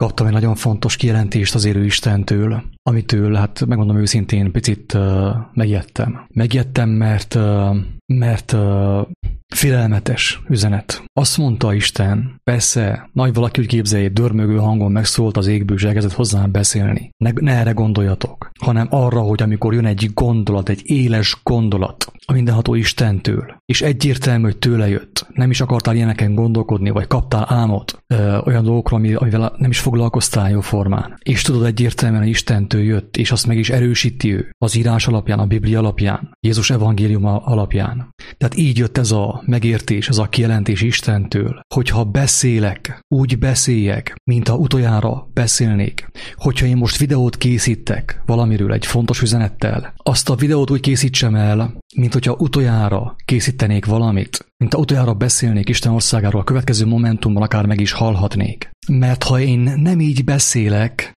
kaptam egy nagyon fontos kijelentést az élő Istentől, amitől, hát megmondom őszintén, picit megijedtem. Megijedtem, mert félelmetes üzenet. Azt mondta Isten, persze, nagy valaki úgy képzelje, dörmögő hangon megszólt az égből, és elkezdett hozzám beszélni. Ne erre gondoljatok, hanem arra, hogy amikor jön egy gondolat, egy éles gondolat a mindenható Istentől, és egyértelmű, hogy tőle jött, nem is akartál ilyeneken gondolkodni, vagy kaptál álmot olyan dolgokról, amivel nem is foglalkoztál jó formán. És tudod egyértelműen, hogy Istentől jött, és azt meg is erősíti ő az írás alapján, a Biblia alapján, Jézus evangéliuma alapján. Tehát így jött ez a megértés, ez a kijelentés Istentől, hogyha beszélek, úgy beszéljek, mint ha utoljára beszélnék. Hogyha én most videót készítek valamiről egy fontos üzenettel, azt a videót úgy készítsem el, mint hogyha utoljára készítenék valamit, mint ha utoljára beszélnék Isten országáról, a következő momentumban akár meg is hallhatnék. Mert ha én nem így beszélek,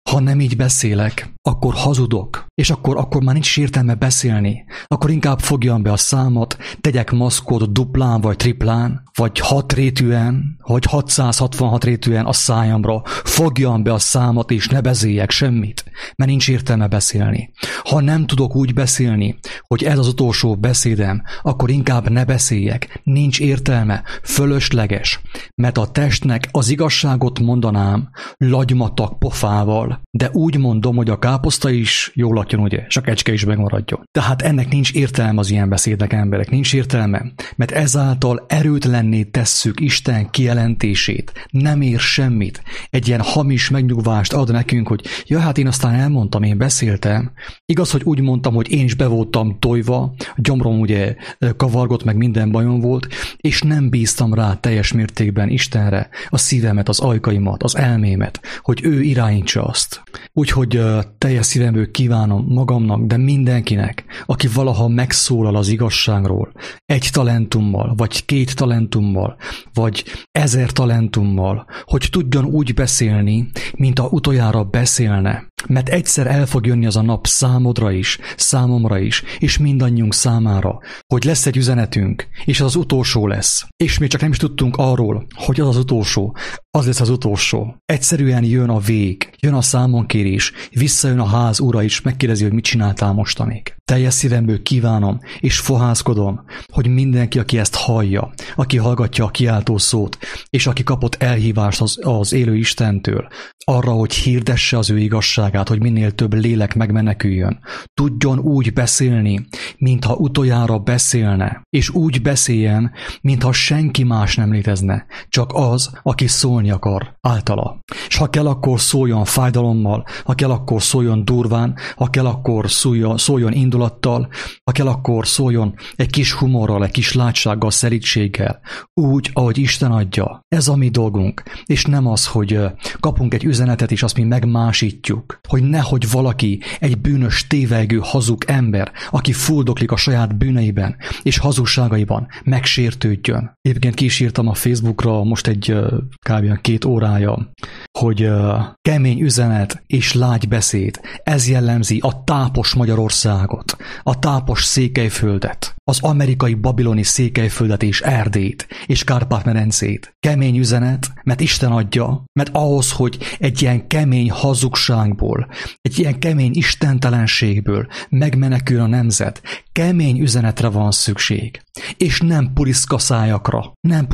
akkor hazudok, és akkor már nincs értelme beszélni. Akkor inkább fogjam be a számot, tegyek maszkot duplán vagy triplán, vagy 6 rétűen, vagy 666 rétűen a szájamra, fogjam be a számot, és ne beszéljek semmit, mert nincs értelme beszélni. Ha nem tudok úgy beszélni, hogy ez az utolsó beszédem, akkor inkább ne beszéljek, nincs értelme, fölösleges, mert a testnek az igazságot mondanám lagymatag pofával, de úgy mondom, hogy a káposzta is jól lakjon, ugye, és a kecske is megmaradjon. Tehát ennek nincs értelme az ilyen beszédnek, emberek, nincs értelme, mert ezáltal erőtlenné tesszük Isten kijelentését, nem ér semmit. Egy ilyen hamis megnyugvást ad nekünk, hogy ja, hát én aztán elmondtam, én beszéltem. Igaz, hogy úgy mondtam, hogy én is be voltam tojva, a gyomrom ugye kavargott, meg minden bajom volt, és nem bíztam rá teljes mértékben Istenre a szívemet, az ajkaimat, az elmémet, hogy ő irányítsa azt. Úgyhogy teljes szívemből kívánom magamnak, de mindenkinek, aki valaha megszólal az igazságról, 1 talentummal, vagy 2 talentummal, vagy 1000 talentummal, hogy tudjon úgy beszélni, mint a utoljára beszélne. Mert egyszer el fog jönni az a nap számodra is, számomra is, és mindannyiunk számára, hogy lesz egy üzenetünk, és az utolsó lesz. És még csak nem is tudtunk arról, hogy az utolsó, az lesz az utolsó. Egyszerűen jön a vég, jön a számonkérés, visszajön a ház ura is, megkérdezi, hogy mit csináltál mostanig. Teljes szívemből kívánom, és fohászkodom, hogy mindenki, aki ezt hallja, aki hallgatja a kiáltó szót, és aki kapott elhívást az élő Istentől, arra, hogy hirdesse az ő igazságát, hogy minél több lélek megmeneküljön, tudjon úgy beszélni, mintha utoljára beszélne, és úgy beszéljen, mintha senki más nem létezne, csak az, aki szólni akar általa. És ha kell, akkor szóljon fájdalommal, ha kell, akkor szóljon durván, ha kell, akkor szóljon indulattal, ha kell, akkor szóljon egy kis humorral, egy kis látsággal, szelídséggel, úgy, ahogy Isten adja. Ez a mi dolgunk, és nem az, hogy kapunk egy üzenetet, és azt mi megmásítjuk, hogy nehogy valaki, egy bűnös, tévegő, hazug ember, aki fuldoklik a saját bűneiben és hazugságaiban, megsértődjön. Egyébként ki is írtam a Facebookra most egy kb. 2 órája, hogy kemény üzenet és lágy beszéd, ez jellemzi a tápos Magyarországot, a tápos Székelyföldet, az amerikai babiloni Székelyföldet és Erdélyt és Kárpát-medencét. Kemény üzenet, mert Isten adja, mert ahhoz, hogy egy ilyen kemény hazugságból, egy ilyen kemény istentelenségből megmenekül a nemzet, kemény üzenetre van szükség. És nem puriszka szájakra,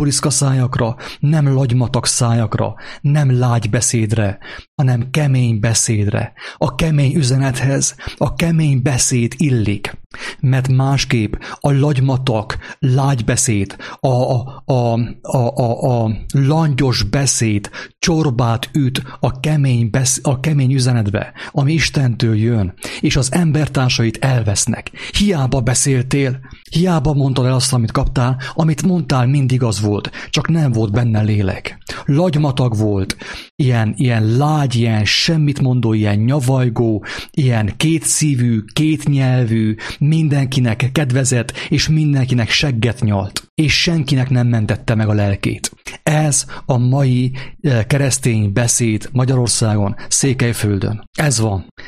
nem lagymatag szájakra, nem lágy beszédre, hanem kemény beszédre. A kemény üzenethez a kemény beszéd illik, mert másképp a lagymatag, lágy beszéd, a langyos beszéd csorbát üt a kemény üzenetbe, ami Istentől jön, és az embertársait elvesznek. Hiába beszéltél, hiába mondtad el azt, amit kaptál, amit mondtál, mindig az volt, csak nem volt benne lélek. Lagymatag volt, ilyen lágy, ilyen semmit mondó, ilyen nyavajgó, ilyen kétszívű, kétnyelvű, mindenkinek kedvezett, és mindenkinek segget nyalt, és senkinek nem mentette meg a lelkét. Ez a mai keresztény beszéd Magyarországon, Székelyföldön. Ez van.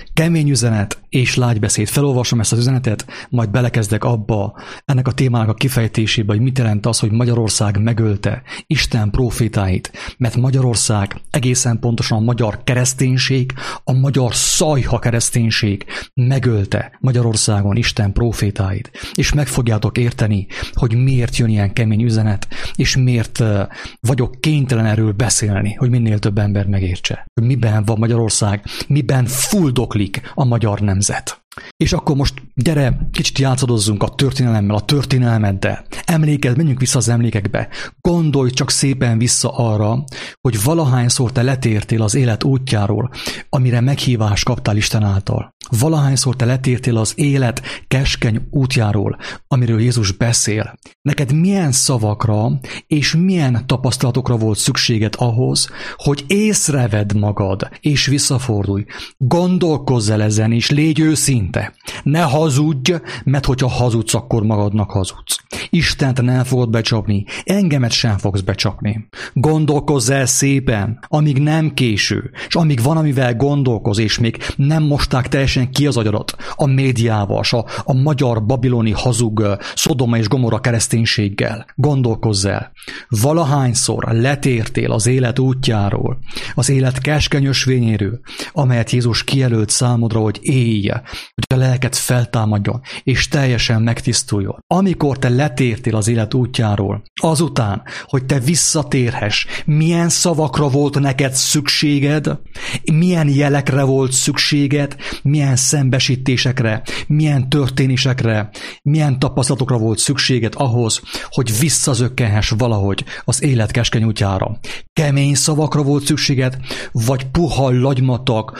kemény üzenet és lágybeszéd. Felolvasom ezt az üzenetet, majd belekezdek abba, ennek a témának a kifejtésébe, hogy mit jelent az, hogy Magyarország megölte Isten prófétáit, mert Magyarország, egészen pontosan a magyar kereszténység, a magyar szajha kereszténység megölte Magyarországon Isten prófétáit. És meg fogjátok érteni, hogy miért jön ilyen kemény üzenet, és miért vagyok kénytelen erről beszélni, hogy minél több ember megértse, hogy miben van Magyarország, miben fuldoklik a magyar nemzet. És akkor most gyere, kicsit játszadozzunk a történelemmel, a történelmeddel. Menjünk vissza az emlékekbe. Gondolj csak szépen vissza arra, hogy valahányszor te letértél az élet útjáról, amire meghívást kaptál Isten által. Valahányszor te letértél az élet keskeny útjáról, amiről Jézus beszél. Neked milyen szavakra és milyen tapasztalatokra volt szükséged ahhoz, hogy észrevedd magad és visszafordulj. Gondolkozz el ezen, és légy őszinte. Ne hazudj, mert hogyha hazudsz, akkor magadnak hazudsz. Istent nem fogod becsapni, engemet sem fogsz becsapni. Gondolkozz el szépen, amíg nem késő, és amíg van, amivel gondolkoz, és még nem mosták teljesen ki az agyadat a médiával, a magyar babiloni hazug Szodoma és Gomorra kereszténységgel. Gondolkozz el. Valahányszor letértél az élet útjáról, az élet keskeny ösvényéről, amelyet Jézus kijelölt számodra, hogy élj, hogy a lelked feltámadjon, és teljesen megtisztuljon. Amikor te letértél az élet útjáról, azután, hogy te visszatérhess, milyen szavakra volt neked szükséged, milyen jelekre volt szükséged, milyen szembesítésekre, milyen történésekre, milyen tapasztalatokra volt szükséged ahhoz, hogy visszazökkenhess valahogy az élet keskeny útjára. Kemény szavakra volt szükséged, vagy puha, lagymatag,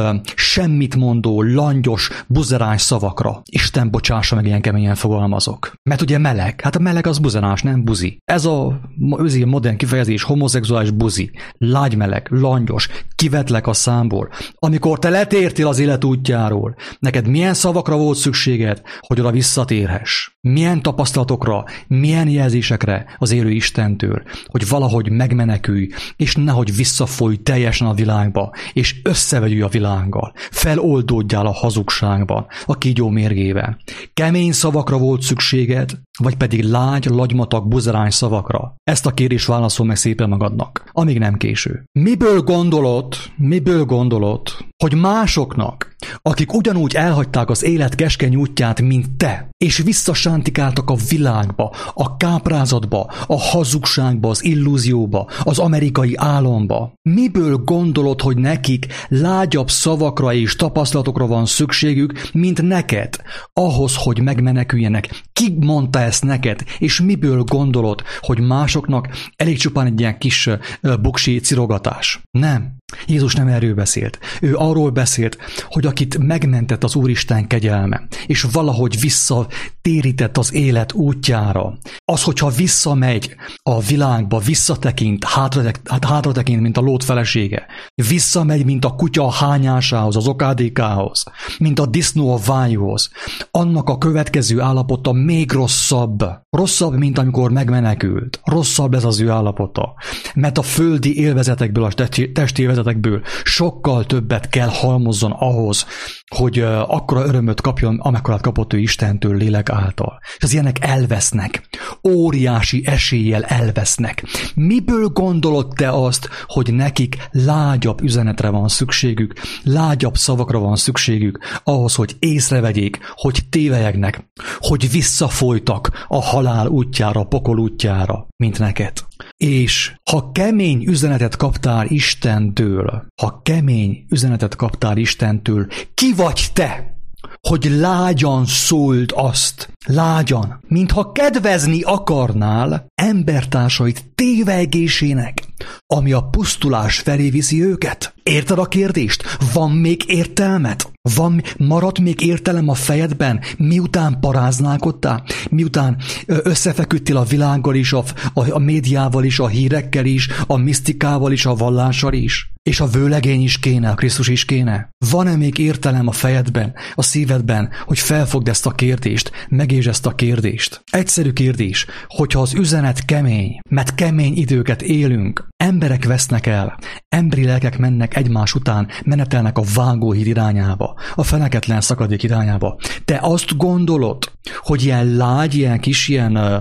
semmit mondó, langyos, buzeráns szavakra. Isten bocsássa meg, ilyen keményen fogalmazok. Mert ugye meleg, hát a meleg az buzerás, nem buzi. Ez a modern kifejezés, homoszexuális buzi, lágymeleg, langyos, kivetlek a számból. Amikor te letértél az élet útjáról, neked milyen szavakra volt szükséged, hogy oda visszatérhess? Milyen tapasztalatokra, milyen jelzésekre az élő Istentől, hogy valahogy megmenekülj, és nehogy visszafolyj teljesen a világba, és összevegyülj a világgal, feloldódjál a hazugságban, a kígyó mérgében. Kemény szavakra volt szükséged, vagy pedig lágy, lagymatag, buzerány szavakra? Ezt a kérdést válaszol meg szépen magadnak, amíg nem késő. Miből gondolod, hogy másoknak, akik ugyanúgy elhagyták az élet keskeny útját, mint te, és visszasántikáltak a világba, a káprázatba, a hazugságba, az illúzióba, az amerikai álomba. Miből gondolod, hogy nekik lágyabb szavakra és tapasztalatokra van szükségük, mint neked, ahhoz, hogy megmeneküljenek? Ki mondta ezt neked, és miből gondolod, hogy másoknak elég csupán egy ilyen kis buksi cirogatás? Nem. Jézus nem erről beszélt. Ő arról beszélt, hogy akit megmentett az Úristen kegyelme, és valahogy visszatérített az élet útjára, az, hogyha visszamegy a világba, visszatekint, hátratekint, mint a Lót felesége, visszamegy, mint a kutya a hányásához, az okádékához, mint a disznó a vájúhoz, annak a következő állapota még rosszabb. Rosszabb, mint amikor megmenekült. Rosszabb lesz az ő állapota. Mert a földi élvezetekből, a testi élvezetekből sokkal többet kell halmozzon ahhoz, hogy akkora örömöt kapjon, amekkorát kapott ő Istentől lélek által. És az ilyenek elvesznek. Óriási eséllyel elvesznek. Miből gondolod te azt, hogy nekik lágyabb üzenetre van szükségük, lágyabb szavakra van szükségük ahhoz, hogy észrevegyék, hogy tévelyegnek, hogy visszafolytak a halál útjára, a pokol útjára, mint neked. És ha kemény üzenetet kaptál Istentől, ki vagy te, hogy lágyan szóld azt, lágyan, mintha kedvezni akarnál embertársait tévegésének, ami a pusztulás felé viszi őket? Érted a kérdést? Van még értelmed? Maradt még értelem a fejedben, miután paráználkodtál? Miután összefeküdtél a világgal is, a médiával is, a hírekkel is, a misztikával is, a vallással is? És a vőlegény is kéne, a Krisztus is kéne? Van-e még értelem a fejedben, a szívedben, hogy felfogd ezt a kérdést, megértsd ezt a kérdést? Egyszerű kérdés, hogyha az üzenet kemény, mert kemény időket élünk, emberek vesznek el, emberi lelkek mennek proféták egymás után menetelnek a vágóhíd irányába, a feneketlen szakadék irányába. Te azt gondolod, hogy ilyen lágy, ilyen kis, ilyen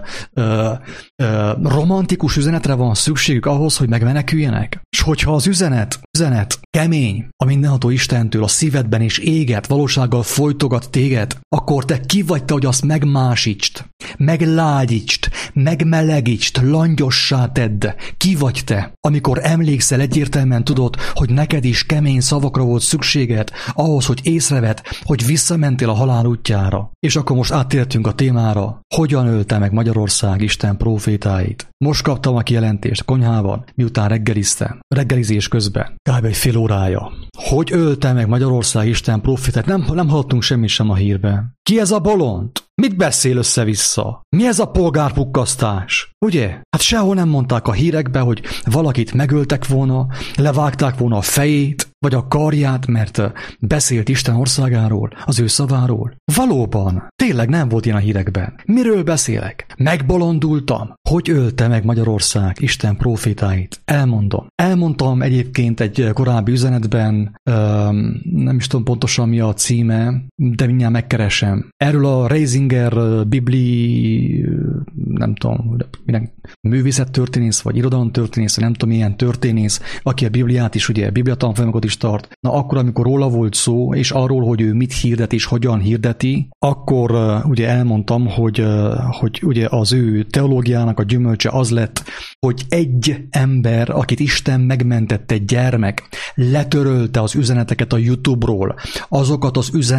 romantikus üzenetre van szükségük ahhoz, hogy megmeneküljenek? És hogyha az üzenet kemény a mindenható Istentől a szívedben és éget, valósággal folytogat téged, akkor te ki vagy te, hogy azt megmásítsd, meglágyítsd, megmelegítsd, langyossá tedd. Ki vagy te, amikor emlékszel, egyértelműen tudod, hogy neked is kemény szavakra volt szükséged ahhoz, hogy észrevedd, hogy visszamentél a halál útjára. És akkor most áttértünk a témára, hogyan ölte meg Magyarország Isten prófétáit. Most kaptam a kijelentést a konyhában, miután reggeliztem. Reggelizés közben. Kb. Egy fél órája. Hogy ölte meg Magyarország Isten prófétáit? Nem hallottunk semmit sem a hírben. Ki ez a bolond? Mit beszél össze-vissza? Mi ez a polgárpukkasztás? Ugye? Hát sehol nem mondták a hírekbe, hogy valakit megöltek volna, levágták volna a fejét, vagy a karját, mert beszélt Isten országáról, az ő szaváról. Valóban, tényleg nem volt ilyen a hírekben. Miről beszélek? Megbolondultam. Hogy ölte meg Magyarország Isten prófétáit? Elmondtam egyébként egy korábbi üzenetben, nem is tudom pontosan mi a címe, de mindjárt megkeresem. Erről a Reisinger bibli, nem tudom, művészettörténész, vagy irodalomtörténész, vagy nem tudom milyen történész, aki a Bibliát is, ugye, bibliatanfolyamokat is tart. Na akkor, amikor róla volt szó, és arról, hogy ő mit hirdet és hogyan hirdeti, akkor ugye elmondtam, hogy ugye az ő teológiának a gyümölcse az lett, hogy egy ember, akit Isten megmentett, egy gyermek, letörölte az üzeneteket a YouTube-ról, azokat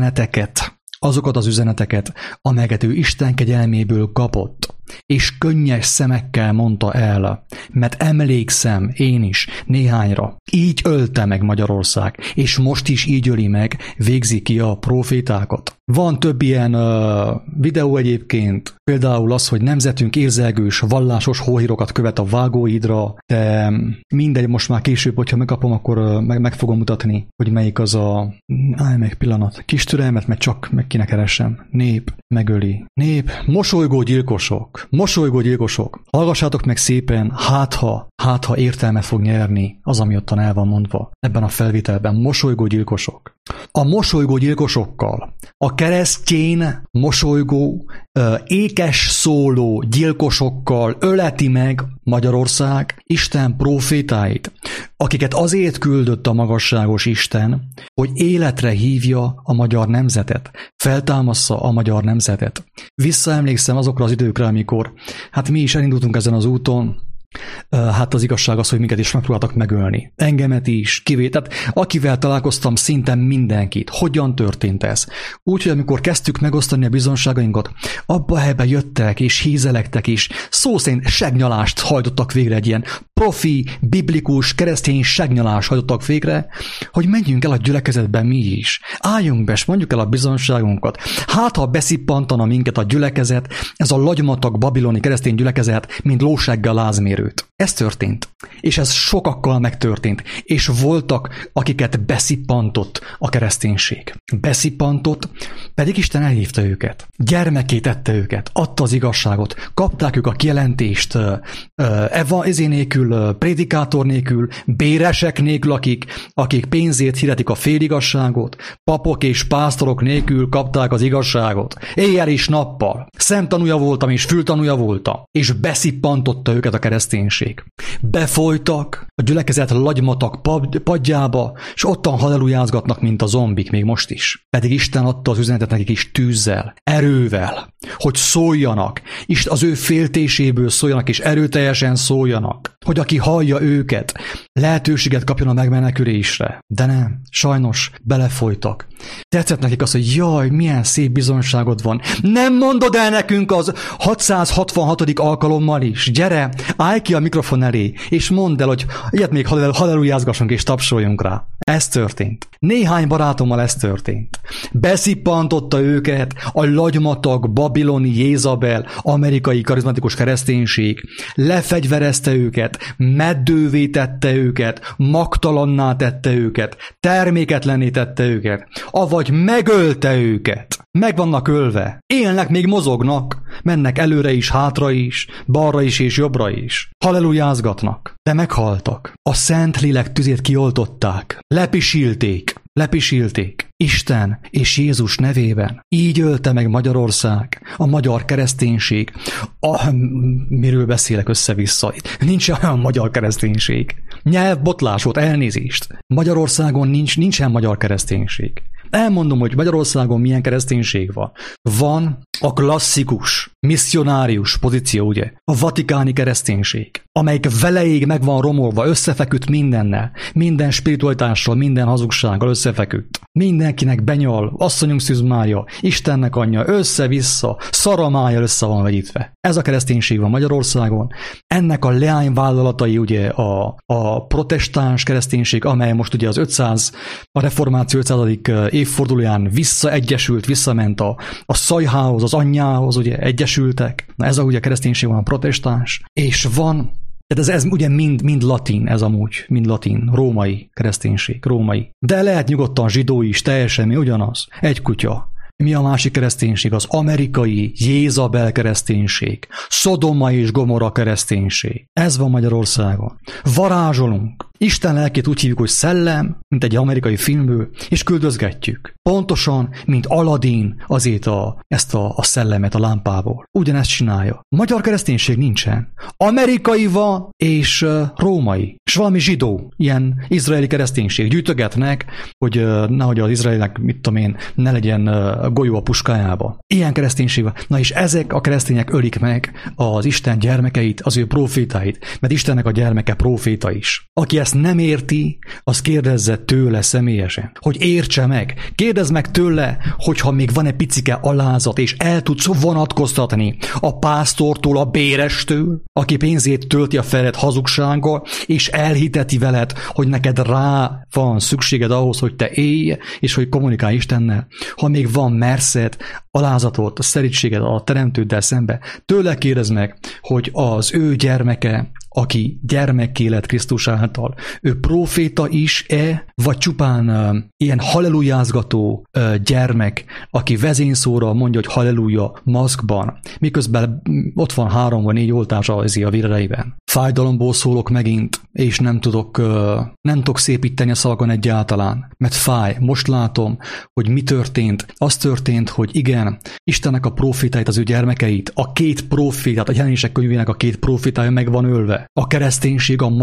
az üzeneteket, amelyeket ő Isten kegyelméből kapott, és könnyes szemekkel mondta el, mert emlékszem én is néhányra. Így ölte meg Magyarország, és most is így öli meg, végzi ki a profétákat. Van több ilyen videó egyébként, például az, hogy nemzetünk érzelgős, vallásos hóhírokat követ a vágóhídra, de mindegy, most már később, hogyha megkapom, akkor meg fogom mutatni, hogy melyik az a... Állj meg pillanat, kis türelmet, mert csak meg kéne keresem. Nép, megöli. Nép, mosolygó gyilkosok. Hallgassátok meg szépen, hát ha értelme fog nyerni az, ami ottan el van mondva ebben a felvételben. Mosolygó gyilkosok. A mosolygó gyilkosokkal, a keresztjén mosolygó, ékes szóló gyilkosokkal öleti meg Magyarország Isten prófétáit, akiket azért küldött a magasságos Isten, hogy életre hívja a magyar nemzetet, feltámassza a magyar nemzetet. Visszaemlékszem azokra az időkre, amikor hát mi is elindultunk ezen az úton. Hát az igazság az, hogy minket is megpróbáltak megölni. Engemet is, tehát akivel találkoztam, szinte mindenkit. Hogyan történt ez? Úgyhogy amikor kezdtük megosztani a bizonságainkat, abba a helyben jöttek és hízelektek is, szó szerint segnyalást hajtottak végre, egy ilyen profi, biblikus, keresztény segnyalást hajtottak végre, hogy menjünk el a gyülekezetben mi is. Álljunk be, és mondjuk el a bizonságunkat. Hát, ha beszippantana minket a gyülekezet, ez a lagymatag babiloni keresztény gyülekezet, mint lóseggel lázmérőt. Ez történt. És ez sokakkal megtörtént. És voltak, akiket beszippantott a kereszténység. Beszippantott, pedig Isten elhívta őket. Gyermeké tette őket. Adta az igazságot. Kapták ők a kijelentést. Ezé nélkül, prédikátor nélkül, béresek nélkül, akik pénzért hirdetik a féligazságot. Papok és pásztorok nélkül kapták az igazságot. Éjjel és nappal. Szemtanúja voltam és fültanúja voltam. És beszippantotta őket a kereszténység. Befolytak a gyülekezet lagymatak padjába, és ottan hallelujázgatnak, mint a zombik, még most is. Pedig Isten adta az üzenetet nekik is tűzzel, erővel, hogy szóljanak, és az ő féltéséből szóljanak, és erőteljesen szóljanak, hogy aki hallja őket, lehetőséget kapjon a megmenekülésre. De nem, sajnos belefolytak. Tetszett nekik az, hogy jaj, milyen szép bizonyságod van. Nem mondod el nekünk az 666. alkalommal is. Gyere, állj ki a mikrofon elé, és mondd el, hogy ilyet még hallelujázgassunk és tapsoljunk rá. Ez történt. Néhány barátommal ez történt. Beszippantotta őket a lagymatag, babiloni Jézabel, amerikai karizmatikus kereszténység, lefegyverezte őket, meddővé tette őket, magtalanná tette őket, terméketlenné tette őket, avagy megölte őket. Meg vannak ölve, élnek, még mozognak, mennek előre is, hátra is, balra is és jobbra is. Hallelujázgatnak, de meghaltak. A Szentlélek tüzét kioltották, lepisilték Isten és Jézus nevében. Így ölte meg Magyarország, a magyar kereszténység. Miről beszélek össze-vissza? Nincs olyan magyar kereszténység. Nyelvbotlás volt, elnézést. Magyarországon nincsen magyar kereszténység. Elmondom, hogy Magyarországon milyen kereszténység van. Van a klasszikus, misszionárius pozíció, ugye? A vatikáni kereszténység, amelyik veleig meg van romolva, összefeküdt mindennel, minden spiritualitással, minden hazugsággal összefeküdt. Mindenkinek benyal, asszonyunk Szűz Mária, Istennek anyja, össze-vissza, szaramája össze van vegyítve. Ez a kereszténység van Magyarországon. Ennek a leányvállalatai ugye a protestáns kereszténység, amely most ugye a reformáció 500. évfordulóján visszament a szajhához, az anyjához, ugye egyesültek. Na ez ugye a kereszténység van, a protestáns. És van, tehát ez ugye mind latin, ez amúgy, mind latin, római kereszténység, római. De lehet nyugodtan zsidó is, teljesen mi ugyanaz, egy kutya. Mi a másik kereszténység? Az amerikai Jézabel kereszténység, Szodoma és Gomorra kereszténység. Ez van Magyarországon. Varázsolunk. Isten lelkét úgy hívjuk, hogy szellem, mint egy amerikai filmből, és küldözgetjük. Pontosan, mint Aladin azért ezt a szellemet a lámpából. Ugyanezt csinálja. Magyar kereszténység nincsen. Amerikai van, és római. És valami zsidó, ilyen izraeli kereszténység. Gyűjtögetnek, hogy nehogy az izraelinek, ne legyen golyó a puskájába. Ilyen kereszténység van. Na és ezek a keresztények ölik meg az Isten gyermekeit, az ő profétáit, mert Istennek a gyermeke proféta is. Aki ezt nem érti, az kérdezze tőle személyesen, hogy értse meg. Kérdezz meg tőle, hogyha még van egy picike alázat, és el tudsz vonatkoztatni a pásztortól, a bérestől, aki pénzét tölti a feled hazugsággal, és elhiteti veled, hogy neked rá van szükséged ahhoz, hogy te élj, és hogy kommunikálj Istennel. Ha még van merszed, alázatot, a szerítséged a teremtőddel szembe, tőle kérdezz meg, hogy az ő gyermeke, aki gyermekké lett Krisztus által, ő proféta is-e, vagy csupán ilyen hallelujázgató gyermek, aki vezényszóra mondja, hogy halleluja maszkban, miközben ott van 3 vagy 4 oltás a véreiben. Fájdalomból szólok megint, és nem tudok szépíteni a szavakon egyáltalán, mert fáj. Most látom, hogy mi történt. Az történt, hogy igen, Istennek a profétáit, az ő gyermekeit, a 2 profétát, a Jelenések könyvének a 2 profétája meg van ölve. A kereszténység, a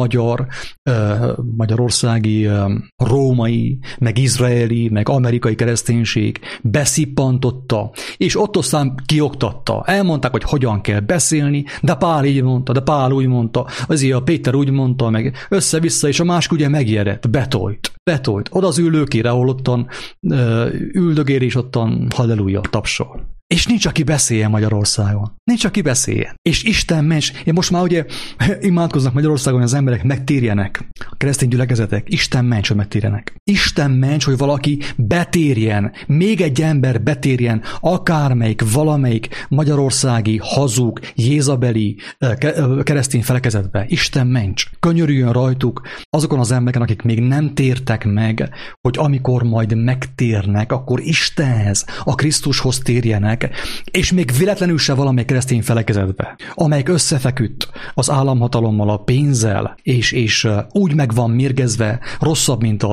magyarországi, római, meg izraeli, meg amerikai kereszténység beszippantotta, és ott aztán kioktatta. Elmondták, hogy hogyan kell beszélni, de Pál így mondta, de Pál úgy mondta, azért a Péter úgy mondta, meg össze-vissza, és a másik ugye megijedett, betolt. Oda az ülőkére, ahol ottan üldögér, és ottan halleluja, tapsol. És nincs, aki beszéljen Magyarországon. Nincs, aki beszéljen. És Isten ments, én most már ugye imádkoznak Magyarországon, hogy az emberek megtérjenek. A keresztény gyülekezetek, Isten ments, hogy megtérjenek. Isten ments, hogy valaki betérjen, még egy ember betérjen, akármelyik, valamelyik magyarországi, hazug, jézabeli keresztény felekezetbe. Isten ments. Könyörüljön rajtuk azokon az embereken, akik még nem tértek meg, hogy amikor majd megtérnek, akkor Istenhez, a Krisztushoz térjenek, és még véletlenül se valamelyik keresztény felekezetbe, amelyik összefeküdt az államhatalommal, a pénzzel, és úgy meg van mérgezve, rosszabb, mint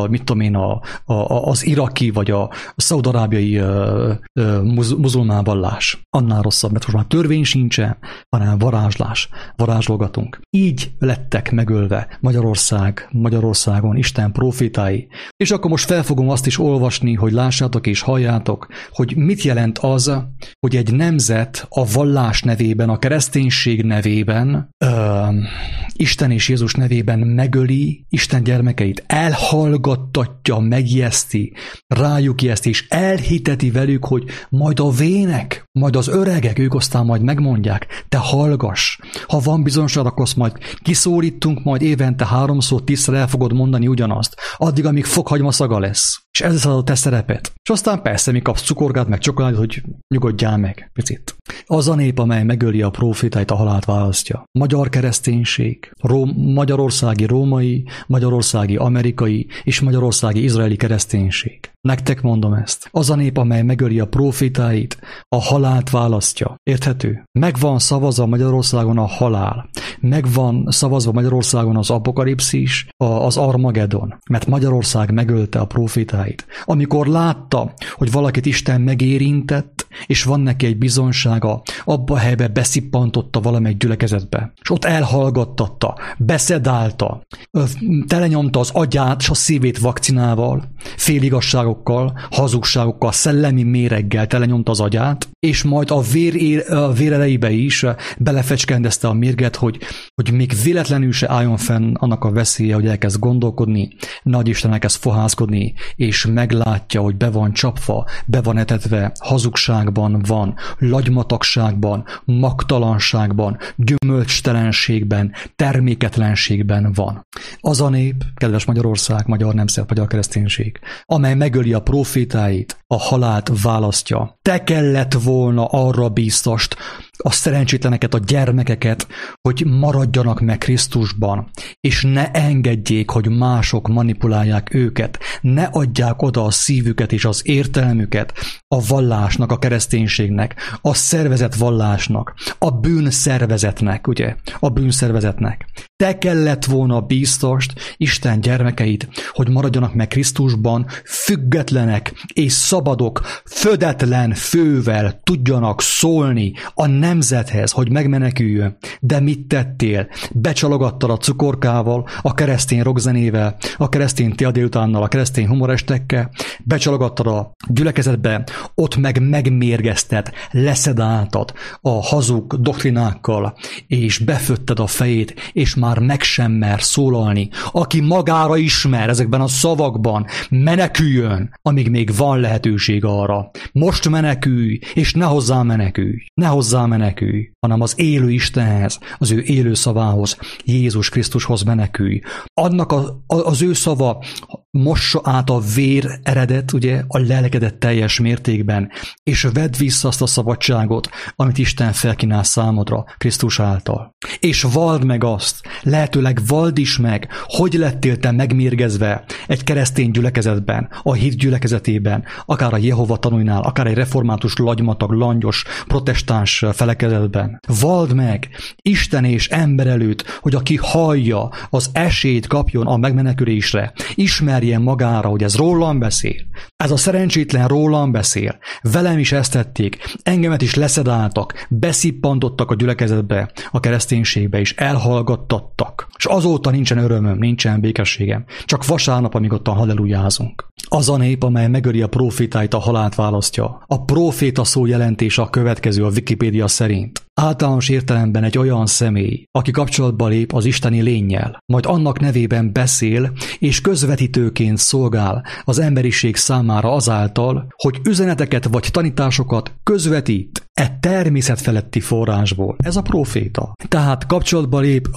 az iraki vagy a szaudarábiai muzulmán vallás. Annál rosszabb, mert most már törvény sincsen, hanem varázslolgatunk. Így lettek megölve Magyarországon Isten profétái. És akkor most fel fogom azt is olvasni, hogy lássátok és halljátok, hogy mit jelent az, hogy egy nemzet a vallás nevében, a kereszténység nevében, Isten és Jézus nevében megöli Isten gyermekeit, elhallgattatja, megijeszti, rájuk ijeszti, és elhiteti velük, hogy majd a vének, majd az öregek, ők aztán majd megmondják, te hallgass, ha van bizonyság, akkor azt majd kiszólítunk, majd évente 3-szor, 10-szer el fogod mondani ugyanazt, addig, amíg foghagyma szaga lesz. És ez lesz a te szerepet. És aztán persze, mi kapsz cukorgát, meg csokoládét, hogy nyugodjál meg picit. Az a nép, amely megöli a prófétáit, a halált választja. Magyar kereszténység, magyarországi római, magyarországi amerikai és magyarországi izraeli kereszténység. Nektek mondom ezt. Az a nép, amely megöli a prófétáit, a halált választja. Érthető? Megvan szavazva Magyarországon a halál. Megvan szavazva Magyarországon az apokalipszis, az Armagedon. Mert Magyarország megölte a prófétáit. Amikor látta, hogy valakit Isten megérintett, és van neki egy bizonsága, abba a helybe beszippantotta valamelyik gyülekezetbe. És ott elhallgattatta, beszedálta, telenyomta az agyát és a szívét vakcinával, féligasságokkal, hazugságokkal, szellemi méreggel telenyomta az agyát, és majd a vér erejébe is belefecskendezte a mérget, hogy még véletlenül se álljon fenn annak a veszélye, hogy elkezd gondolkodni, nagy Isten elkezd fohászkodni, és meglátja, hogy be van csapva, be van etetve, hazugságban van, lagymatagságban, magtalanságban, gyümölcstelenségben, terméketlenségben van. Az a nép, kedves Magyarország, magyar nemzet, magyar kereszténység, amely megöli a prófétáit, a halált választja. Te kellett volna arra bíztast a szerencsétleneket, a gyermekeket, hogy maradjanak meg Krisztusban, és ne engedjék, hogy mások manipulálják őket, ne adják oda a szívüket és az értelmüket a vallásnak, a kereszténységnek, a szervezett vallásnak, a bűnszervezetnek, ugye? A bűnszervezetnek. Te kellett volna bíztast Isten gyermekeit, hogy maradjanak meg Krisztusban, függetlenek és szabadok, födetlen fővel tudjanak szólni a nemzethez, hogy megmeneküljön. De mit tettél? Becsalogattad a cukorkával, a keresztény rockzenével, a keresztény tia délutánnal, a keresztény humorestekkel, becsalogattad a gyülekezetbe, ott meg megmérgezted, leszedáltad a hazug doktrinákkal, és befötted a fejét, és már meg sem mer szólalni. Aki magára ismer ezekben a szavakban, meneküljön, amíg még van lehetőség arra. Most menekülj, és ne hozzá menekülj. Ne hozzá menekülj, hanem az élő Istenhez, az ő élő szavához, Jézus Krisztushoz menekülj. Annak az ő szava mossa át a vér eredet, ugye, a lelkedet teljes mértékben, és vedd vissza azt a szabadságot, amit Isten felkínál számodra Krisztus által. És vald meg azt, lehetőleg vald is meg, hogy lettél te megmérgezve egy keresztény gyülekezetben, a hit gyülekezetében, akár a Jehova tanúinál, akár egy református, lagymatag, langyos, protestáns felekezetben. Vald meg Isten és ember előtt, hogy aki hallja, az esélyt kapjon a megmenekülésre, ismerjen magára, hogy ez rólam beszél. Ez a szerencsétlen rólam beszél. Velem is ezt tették, engemet is leszedáltak, beszippantottak a gyülekezetbe, a kereszténységbe, és elhallgattattak. És azóta nincsen örömöm, nincsen békességem. Csak vasárnap, amíg ottan hallelujázunk. Az a nép, amely megöli a prófétáit, a halált választja. A próféta szó jelentése a következő a Wikipédia szerint. Általános értelemben egy olyan személy, aki kapcsolatba lép az isteni lénnyel, majd annak nevében beszél és közvetítőként szolgál az emberiség számára azáltal, hogy üzeneteket vagy tanításokat közvetít természetfeletti forrásból. Ez a próféta. Tehát kapcsolatba lép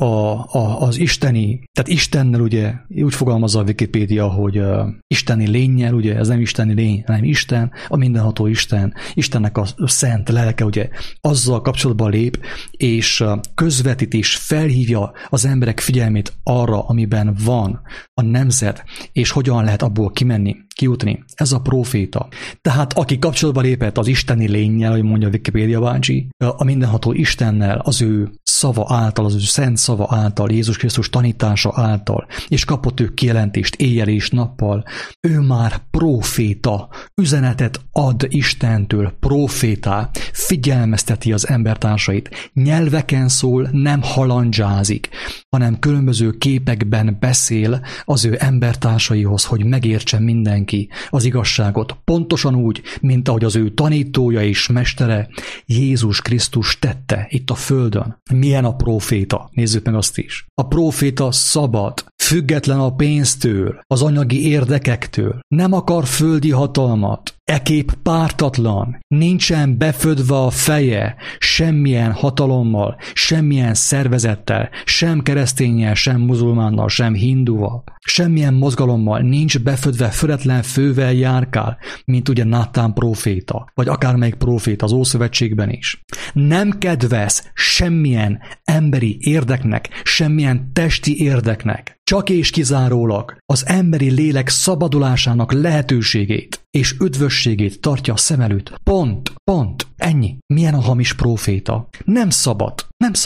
az isteni, tehát Istennel, ugye, úgy fogalmazza a Wikipédia, hogy isteni lénnyel, ugye, ez nem isteni lény, hanem Isten, a mindenható Isten, Istennek a szent lelke, ugye, azzal kapcsolatban lép, és közvetít és felhívja az emberek figyelmét arra, amiben van a nemzet, és hogyan lehet abból kimenni, kijutni. Ez a próféta. Tehát aki kapcsolatba lépett az isteni lénnyel, ahogy mondja a Wikipédia bácsi, a mindenható Istennel, az ő szava által, az ő szent szava által, Jézus Krisztus tanítása által, és kapott ő kijelentést éjjel és nappal. Ő már próféta, üzenetet ad Istentől, prófétá, figyelmezteti az embertársait, nyelveken szól, nem halandzsázik, hanem különböző képekben beszél az ő embertársaihoz, hogy megértse mindenki az igazságot, pontosan úgy, mint ahogy az ő tanítója és mestere Jézus Krisztus tette itt a földön. Milyen a próféta? Nézzük meg azt is. A próféta szabad, független a pénztől, az anyagi érdekektől, nem akar földi hatalmat, ekép pártatlan, nincsen befödve a feje semmilyen hatalommal, semmilyen szervezettel, sem kereszténnyel, sem muzulmánnal, sem hinduval, semmilyen mozgalommal, nincs befödve, föletlen fővel járkál, mint ugye Nátán próféta, vagy akármelyik próféta az Ószövetségben is. Nem kedvez semmilyen emberi érdeknek, semmilyen testi érdeknek, csak és kizárólag az emberi lélek szabadulásának lehetőségét és üdvösségét tartja a szem előtt. Pont, ennyi. Milyen a hamis próféta? Nem szabad,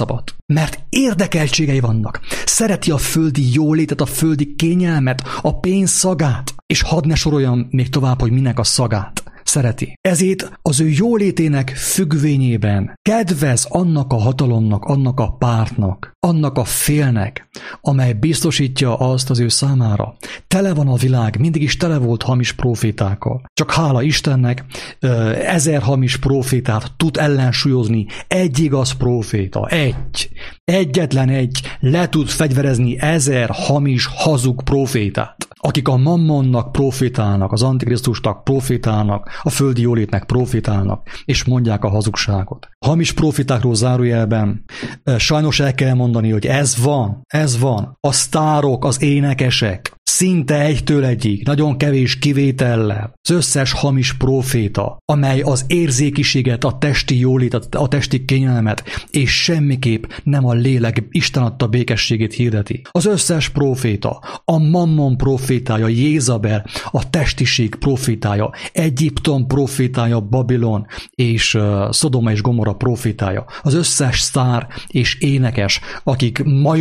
mert érdekeltségei vannak. Szereti a földi jólétet, a földi kényelmet, a pénz szagát, és hadd ne soroljam még tovább, hogy minek a szagát szereti. Ezért az ő jólétének függvényében kedvez annak a hatalomnak, annak a pártnak, annak a félnek, amely biztosítja azt az ő számára. Tele van a világ, mindig is tele volt hamis prófétákkal. Csak hála Istennek 1000 hamis prófétát tud ellensúlyozni egy igaz próféta. Egyetlen egy le tud fegyverezni 1000 hamis, hazug prófétát, akik a mammonnak profétálnak, az antikrisztusnak profétálnak, a földi jólétnek profétálnak, és mondják a hazugságot. Hamis profétákról zárójelben sajnos el kell mondani, hogy ez van. A sztárok, az énekesek, szinte egytől egyig, nagyon kevés kivétellel, az összes hamis próféta, amely az érzékiséget, a testi jólétet, a testi kényelmet, és semmiképp nem a lélek Isten adta békességét hirdeti. Az összes próféta, a Mammon prófétája, Jézabel, a testiség prófétája, Egyiptom prófétája, Babilon, és Szodoma és Gomorra prófétája. Az összes sztár és énekes, akik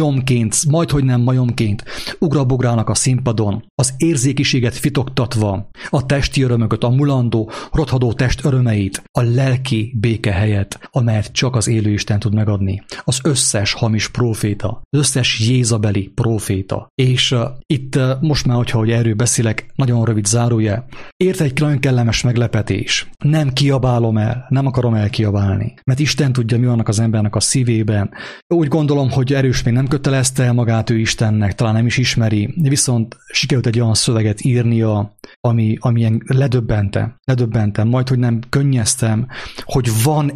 majdhogy nem majomként ugrabugrálnak a színpadon, az érzékiséget fitoktatva, a testi örömöket, a mulandó, rothadó test örömeit, a lelki béke helyett, amelyet csak az élő Isten tud megadni. Az összes hamis próféta, az összes jézabeli próféta. És itt most már, hogy erről beszélek, nagyon rövid zárójel, ért egy nagyon kellemes meglepetés. Nem kiabálom el, nem akarom elkiabálni, mert Isten tudja, mi vannak az embernek a szívében. Úgy gondolom, hogy erős még nem kötelezte el magát ő Istennek, talán nem is ismeri, viszont sikerült egy olyan szöveget írnia, ami ilyen ledöbbentem, majd, hogy nem könnyeztem, hogy van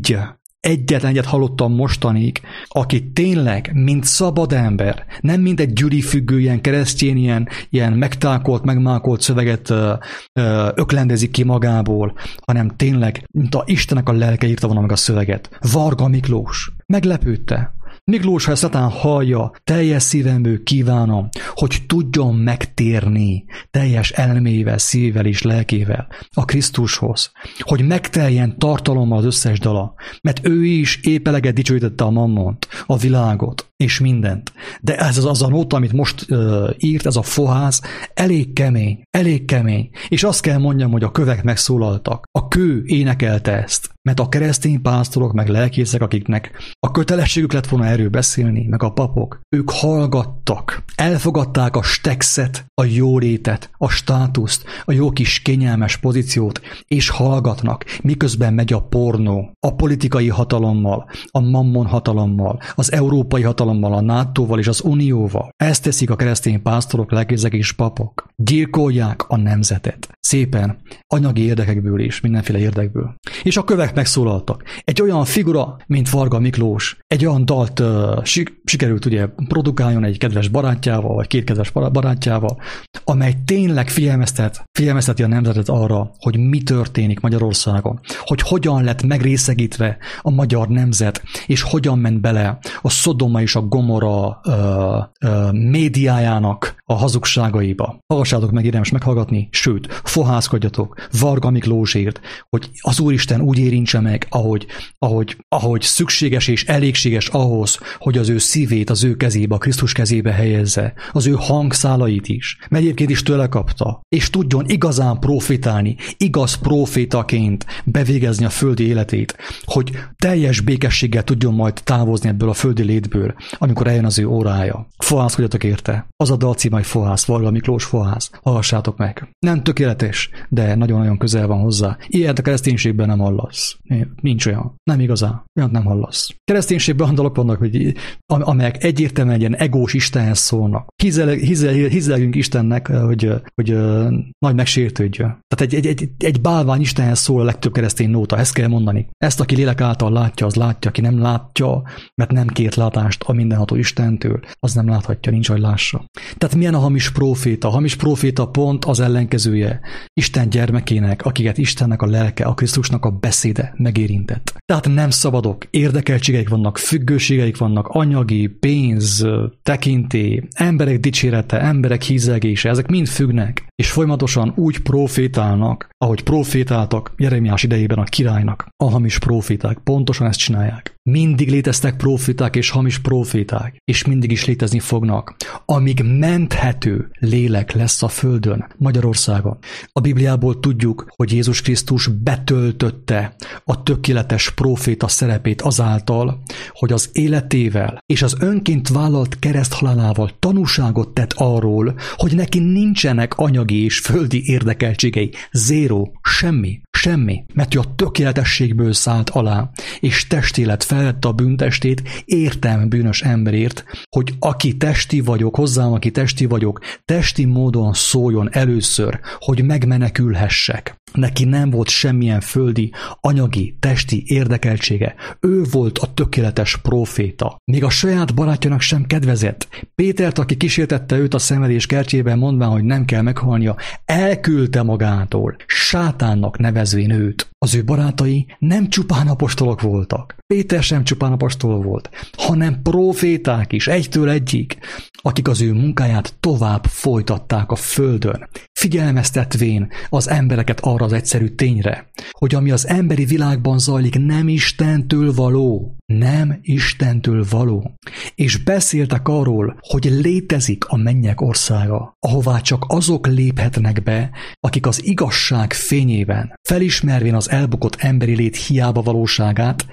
egyetlen egyet hallottam mostanig, aki tényleg, mint szabad ember, nem mint egy gyűlifüggő, ilyen keresztény, ilyen megmákolt szöveget öklendezik ki magából, hanem tényleg, mint a Istennek a lelke írta volna meg a szöveget. Varga Miklós. Meglepődte. Miklós, ha ezt Satán hallja, teljes szívemből kívánom, hogy tudjon megtérni teljes elmével, szívével és lelkével a Krisztushoz, hogy megteljen tartalommal az összes dala, mert ő is épp eleget dicsőítette a Mammont, a világot és mindent. De ez az a nóta, amit most írt, ez a fohász, elég kemény, és azt kell mondjam, hogy a kövek megszólaltak. A kő énekelte ezt, mert a keresztény pásztorok, meg lelkészek, akiknek a kötelességük lett volna erről beszélni, meg a papok, ők hallgattak, elfogadták a stexet, a jólétet, a státuszt, a jó kis kényelmes pozíciót, és hallgatnak, miközben megy a pornó, a politikai hatalommal, a mammon hatalommal, az európai hatalommal, a NATO-val és az Unióval. Ezt teszik a keresztény pásztorok, lelkészek és papok. Gyilkolják a nemzetet. Szépen, anyagi érdekekből és mindenféle érdekből. És a kövek megszólaltak. Egy olyan figura, mint Varga Miklós, egy olyan dalt sikerült ugye produkáljon egy kedves barátjával, vagy két kedves barátjával, amely tényleg figyelmezteti a nemzetet arra, hogy mi történik Magyarországon, hogy hogyan lett megrészegítve a magyar nemzet, és hogyan ment bele a Szodoma és a Gomorra médiájának a hazugságaiba. Hallgassátok meg, érdemes meghallgatni, sőt, fohászkodjatok Varga Miklósért, hogy az Úristen úgy érintse meg, ahogy szükséges és elégséges ahhoz, hogy az ő szívét az ő kezébe, a Krisztus kezébe helyezze, az ő hangszálait is, mert egyébként is tőle kapta, és tudjon igazán profitálni, igaz profétaként bevégezni a földi életét, hogy teljes békességgel tudjon majd távozni ebből a földi létből, amikor eljön az ő órája. Fohászkodjatok érte. Az a dal címe, hogy Fohász, Varga Miklós Fohász. Hallgassátok meg. Nem tökéletes, de nagyon-nagyon közel van hozzá. Ilyet a kereszténységben nem hallasz. Nincs olyan. Nem igazán. Olyant nem hallasz. Kereszténységben olyan dalok vannak, amelyek egyértelműen ilyen egós Istenhez szólnak. Hizzelgünk Istennek, hogy nagy megsértődjön. Tehát egy bálvány Istenhez szól a legtöbb keresztény nóta, ezt kell mondani. Ezt, aki lélek által látja, az látja, aki nem látja, mert nem kért látást a mindenható Istentől, az nem láthatja, nincs, hogy lássa. Tehát milyen a hamis próféta? A hamis próféta pont az ellenkezője Isten gyermekének, akiket Istennek a lelke, a Krisztusnak a beszéde megérintett. Tehát nem szabadok, érdekeltségeik vannak, függőségeik vannak, anyagi, pénz, tekintély, emberek dicsérete, emberek hízelgése, ezek mind függnek, és folyamatosan úgy profétálnak, ahogy profétáltak Jeremiás idejében a királynak. A hamis proféták pontosan ezt csinálják. Mindig léteztek proféták és hamis proféták, és mindig is létezni fognak, amíg menthető lélek lesz a földön, Magyarországon. A Bibliából tudjuk, hogy Jézus Krisztus betöltötte a tökéletes proféta szerepét azáltal, hogy az életével és az önként vállalt kereszthalálával tanúságot tett arról, hogy neki nincsenek anyagi és földi érdekeltségei. Zéro, semmi, mert ő a tökéletességből szállt alá, és testélet felvette a bűntestét értem bűnös emberért, hogy aki testi vagyok, hozzám, aki testi vagyok, testi módon szóljon először, hogy megmenekülhessek. Neki nem volt semmilyen földi, anyagi, testi érdekeltsége. Ő volt a tökéletes próféta. Még a saját barátjának sem kedvezett. Pétert, aki kísértette őt a szenvedés kertjében, mondván, hogy nem kell meghalnia, elküldte magától, sátánnak nevezvén őt. Az ő barátai nem csupán apostolok voltak. Péter sem csupán apostol volt, hanem próféták is, egytől egyig, akik az ő munkáját tovább folytatták a földön, figyelmeztetvén az embereket arra az egyszerű tényre, hogy ami az emberi világban zajlik, nem Istentől való. Nem Istentől való. És beszéltek arról, hogy létezik a mennyek országa, ahová csak azok léphetnek be, akik az igazság fényében, felismervén az elbukott emberi lét hiába valóságát,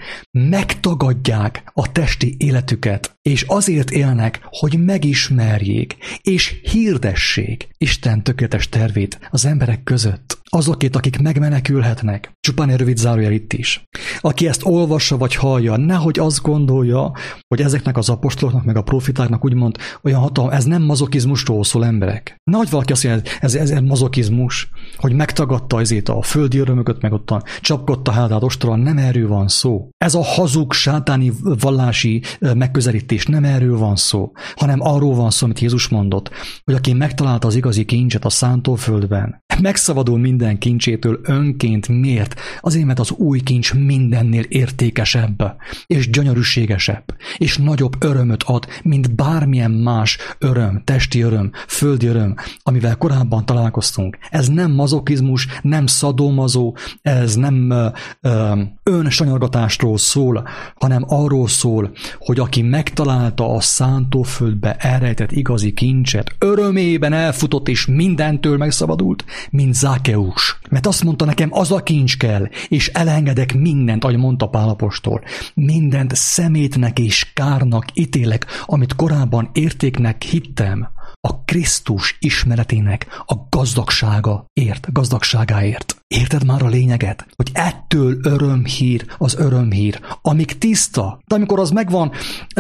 megtagadják a testi életüket, és azért élnek, hogy megismerjék, és hirdessék Isten tökéletes tervét az emberek között. Azokét, akik megmenekülhetnek. Csupán egy rövid zárójel itt is. Aki ezt olvassa vagy hallja, nehogy azt gondolja, hogy ezeknek az apostoloknak, meg a profitáknak úgymond olyan hatalom, ez nem mazokizmusról szól, emberek. Nehogy valaki azt mondja, ez mazokizmus, hogy megtagadta ezért a földi örömöket, meg ottan csapkodta hátát ostoron, nem erről van szó. Ez a hazug, sátáni vallási megközelítés, nem erről van szó, hanem arról van szó, amit Jézus mondott, hogy aki megtalálta az igazi kincset a szántóföldben, megszabadul minden kincsétől önként. Miért? Azért, mert az új kincs mindennél értékesebb, és gyönyörűségesebb, és nagyobb örömöt ad, mint bármilyen más öröm, testi öröm, földi öröm, amivel korábban találkoztunk. Ez nem mazokizmus, nem szadomazó, ez nem önsanyargatásról szól, hanem arról szól, hogy aki megtalálta a szántóföldbe elrejtett igazi kincset, örömében elfutott és mindentől megszabadult, mint Zákeus. Mert azt mondta nekem, az a kincs kell, és elengedek mindent, ahogy mondta Pál apostol. Mindent szemétnek és kárnak ítélek, amit korábban értéknek hittem, a Krisztus ismeretének a gazdagságáért. Érted már a lényeget? Hogy ettől örömhír az örömhír, amíg tiszta, de amikor az megvan,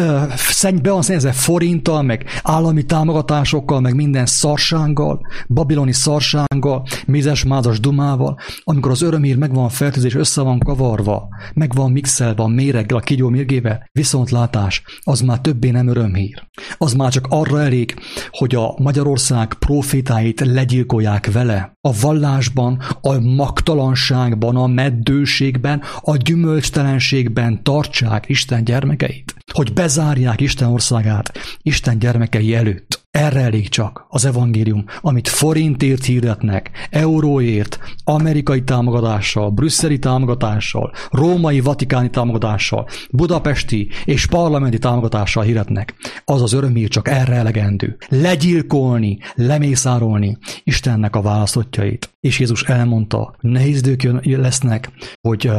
be van szennyezve forinttal, meg állami támogatásokkal, meg minden szarsággal, babiloni szarsággal, mézes-mázas dumával, amikor az örömhír megvan feltűzés, össze van kavarva, meg van mixelve a méreggel, a kígyó mérgével, viszontlátás, az már többé nem örömhír. Az már csak arra elég, hogy a Magyarország profétáit legyilkolják vele. A vallásban, a magtalanságban, a meddőségben, a gyümölcstelenségben tartsák Isten gyermekeit. Hogy bezárják Isten országát Isten gyermekei előtt. Erre elég csak az evangélium, amit forintért hirdetnek, euróért, amerikai támogatással, brüsszeli támogatással, római vatikáni támogatással, budapesti és parlamenti támogatással hirdetnek. Az az örömhír csak erre elegendő. Legyilkolni, lemészárolni Istennek a választottjait. És Jézus elmondta, nehéz idők lesznek, hogy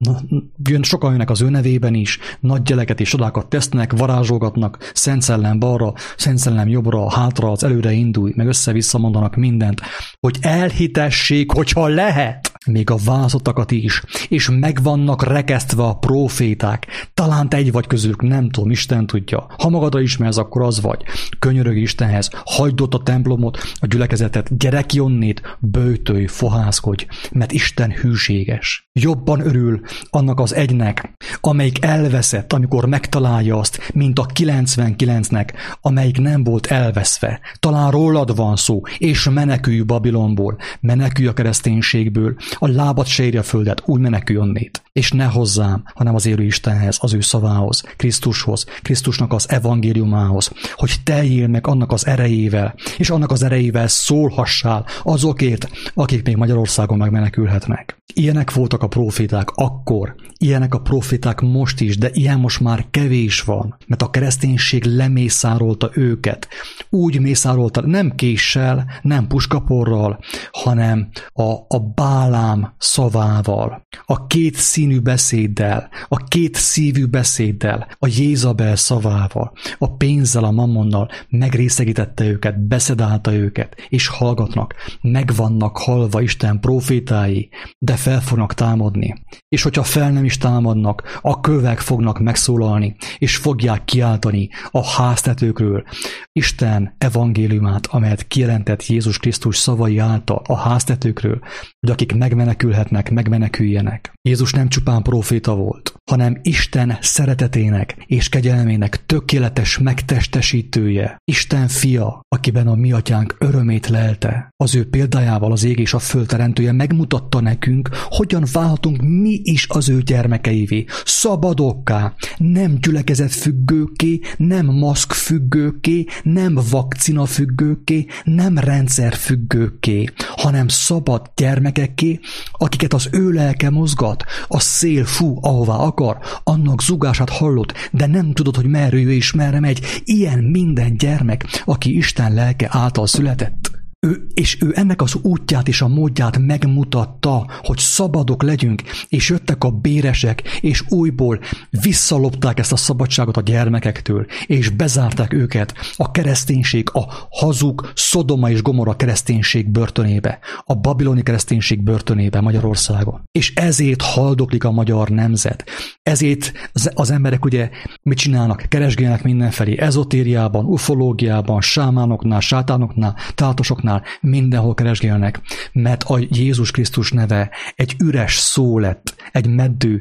sokan jönnek az ő nevében is, nagy gyeleket és csodákat tesznek, varázsolgatnak, Szent Szellem balra, Szent Szellem jobbra, hátra, az előre indulj, meg össze-vissza mondanak mindent, hogy elhitessék, hogyha lehet, még a választottakat is, és meg vannak rekesztve a próféták. Talán te egy vagy közülük, nem tudom, Isten tudja. Ha magadra ismersz, akkor az vagy. Könyörög Istenhez, hagyd ott a templomot, a gyülekezetet, gyere ki onnét, böjtölj, fohászkodj, mert Isten hűséges. Jobban örül annak az egynek, amelyik elveszett, amikor megtalálja azt, mint a 99-nek, amelyik nem volt elveszve. Talán rólad van szó, és menekülj Babilonból, menekülj a kereszténységből, a lábad se érje a földet, úgy menekülj onnét. És ne hozzám, hanem az élő Istenhez, az ő szavához, Krisztushoz, Krisztusnak az evangéliumához, hogy teljél meg annak az erejével, és annak az erejével szólhassál azokért, akik még Magyarországon megmenekülhetnek. Ilyenek voltak a proféták akkor, ilyenek a proféták most is, de ilyen most már kevés van, mert a kereszténység lemészárolta őket. Úgy mészárolta, nem késsel, nem puskaporral, hanem a Bálám szavával, a két színű beszéddel, a két szívű beszéddel, a Jézabel szavával, a pénzzel, a mammonnal megrészegítette őket, beszedálta őket, és hallgatnak, meg vannak halva Isten profétái, de fel fognak támadni. És hogyha fel nem is támadnak, a kövek fognak megszólalni, és fogják kiáltani a háztetőkről Isten evangéliumát, amelyet kijelentett Jézus Krisztus szavai által a háztetőkről, hogy akik megmenekülhetnek, megmeneküljenek. Jézus nem csupán próféta volt, hanem Isten szeretetének és kegyelmének tökéletes megtestesítője. Isten fia, akiben a mi atyánk örömét lelte. Az ő példájával az ég és a föld teremtője megmutatta nekünk, hogyan válhatunk mi is az ő gyermekeivé, szabadokká, nem gyülekezetfüggőké, nem maszkfüggőké, nem vakcinafüggőké, nem rendszerfüggőké, hanem szabad gyermekekké, akiket az ő lelke mozgat, a szél fú, ahová akar, annak zugását hallott, de nem tudod, hogy merre jön és merre megy. Ilyen minden gyermek, aki Isten lelke által született. Ő ennek az útját és a módját megmutatta, hogy szabadok legyünk, és jöttek a béresek, és újból visszalopták ezt a szabadságot a gyermekektől, és bezárták őket a kereszténység, a hazug Szodoma és Gomorra kereszténység börtönébe, a babiloni kereszténység börtönébe Magyarországon. És ezért haldoklik a magyar nemzet. Ezért az emberek ugye mit csinálnak? Keresgélnek mindenfelé, ezotériában, ufológiában, sámánoknál, sátánoknál, táltosoknál, mindenhol keresgélnek, mert a Jézus Krisztus neve egy üres szó lett, egy meddő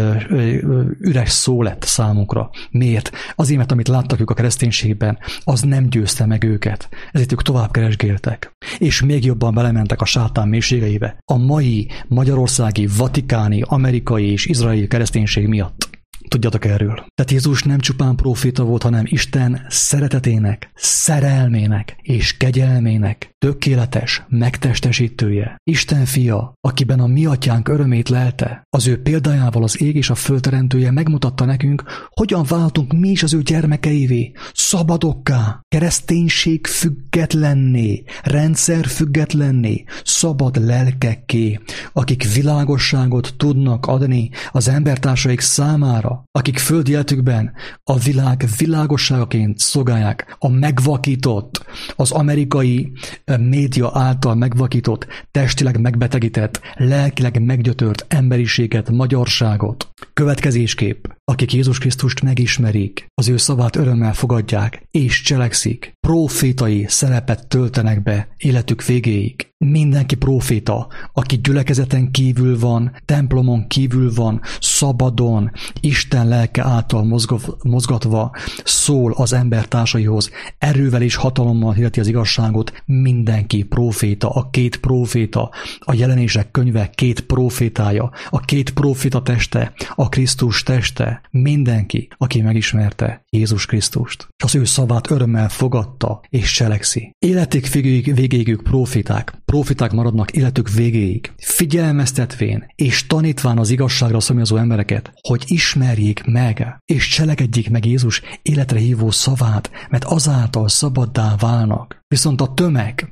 üres szó lett számunkra. Miért? Azért, mert amit láttak ők a kereszténységben, az nem győzte meg őket. Ezért ők tovább keresgéltek. És még jobban belementek a sátán mélységeibe. A mai magyarországi, vatikáni, amerikai és izraeli kereszténység miatt. Tudjatok erről. Tehát Jézus nem csupán próféta volt, hanem Isten szeretetének, szerelmének és kegyelmének tökéletes megtestesítője. Isten fia, akiben a mi atyánk örömét lelte, az ő példájával az ég és a föld teremtője megmutatta nekünk, hogyan váltunk mi is az ő gyermekeivé, szabadokká, kereszténység függetlenné, rendszer függetlenné, szabad lelkekké, akik világosságot tudnak adni az embertársaik számára, akik földi életükben a világ világosságaként szolgálják a megvakított, az amerikai média által megvakított, testileg megbetegített, lelkileg meggyötört emberiséget, magyarságot. Következésképp, akik Jézus Krisztust megismerik, az ő szavát örömmel fogadják és cselekszik, profétai szerepet töltenek be életük végéig. Mindenki proféta, aki gyülekezeten kívül van, templomon kívül van, szabadon, Isten lelke által mozgatva szól az embertársaihoz, erővel és hatalommal hirdeti az igazságot, mindenki proféta, a két proféta, a Jelenések könyve két profétája, a két proféta teste, a Krisztus teste, mindenki, aki megismerte Jézus Krisztust, és az ő szavát örömmel fogadta és cselekszi. Életük végéig ők proféták maradnak életük végéig, figyelmeztetvén és tanítván az igazságra szomjazó embereket, hogy ismerjék meg és cselekedjék meg Jézus életre hívó szavát, mert azáltal szabaddá válnak. Viszont a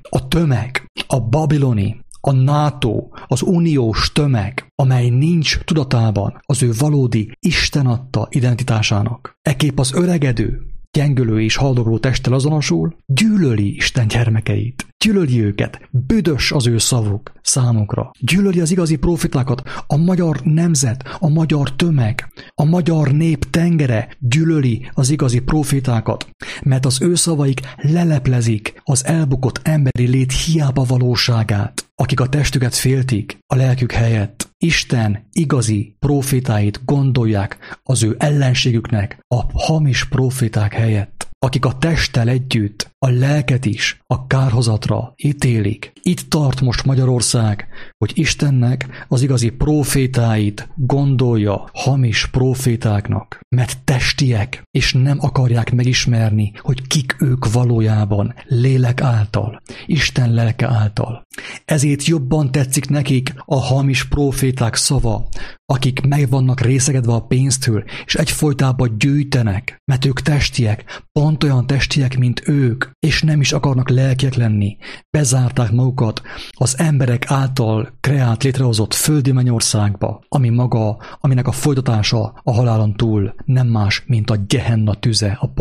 tömeg, a babiloni, a NATO, az uniós tömeg, amely nincs tudatában az ő valódi Isten adta identitásának. Ekképp az öregedő, gyengülő és haldokló testtel azonosul, gyűlöli Isten gyermekeit, gyűlöli őket, büdös az ő szavuk számukra, gyűlöli az igazi profitákat, a magyar nemzet, a magyar tömeg, a magyar nép tengere gyűlöli az igazi profitákat, mert az ő szavaik leleplezik az elbukott emberi lét hiába valóságát, akik a testüket féltik a lelkük helyett. Isten igazi profétáit gondolják az ő ellenségüknek a hamis proféták helyett, akik a testtel együtt a lelket is a kárhozatra ítélik. Itt tart most Magyarország, hogy Istennek az igazi profétáit gondolja hamis profétáknak, mert testiek, és nem akarják megismerni, hogy kik ők valójában, lélek által, Isten lelke által. Ezért jobban tetszik nekik a hamis proféták szava, akik meg vannak részegedve a pénztől, és egyfolytában gyűjtenek, mert ők testiek, pont olyan testiek, mint ők, és nem is akarnak lelkiek lenni. Bezárták magukat az emberek által kreált, létrehozott földi mennyországba, aminek a folytatása a halálon túl nem más, mint a Gehenna tüze, a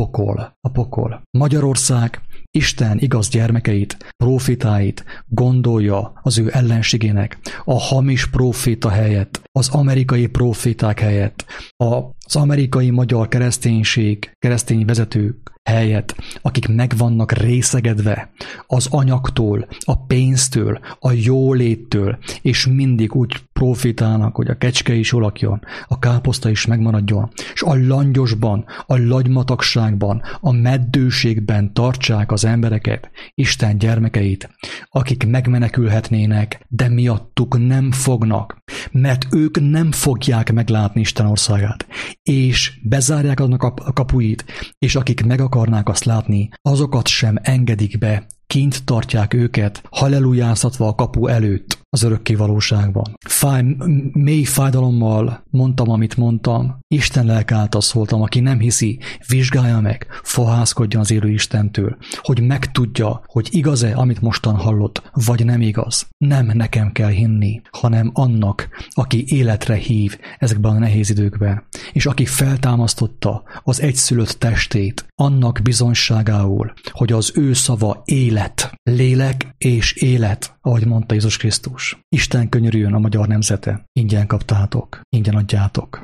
pokol. Magyarország Isten igaz gyermekeit, profétáit gondolja az ő ellenségének, a hamis proféta helyett, az amerikai proféták helyett, az amerikai magyar keresztény vezetők helyett, akik meg vannak részegedve az anyagtól, a pénztől, a jóléttől, és mindig úgy profitálnak, hogy a kecske is jól lakjon, a káposzta is megmaradjon, és a langyosban, a lagymatagságban, a meddőségben tartsák az embereket, Isten gyermekeit, akik megmenekülhetnének, de miattuk nem fognak, mert ők nem fogják meglátni Isten országát, és bezárják annak a kapuit, és akik meg akarnák azt látni, azokat sem engedik be, kint tartják őket, hallelujáztatva a kapu előtt az örökké valóságban. Mély fájdalommal mondtam, amit mondtam, Isten lelke által szóltam, aki nem hiszi, vizsgálja meg, fohászkodjon az élő Istentől, hogy megtudja, hogy igaz-e, amit mostan hallott, vagy nem igaz. Nem nekem kell hinni, hanem annak, aki életre hív ezekben a nehéz időkben, és aki feltámasztotta az egyszülött testét, annak bizonyságául, hogy az ő szava élet, lélek és élet, ahogy mondta Jézus Krisztus. Isten könyörüljön a magyar nemzete. Ingyen kaptátok, ingyen adjátok.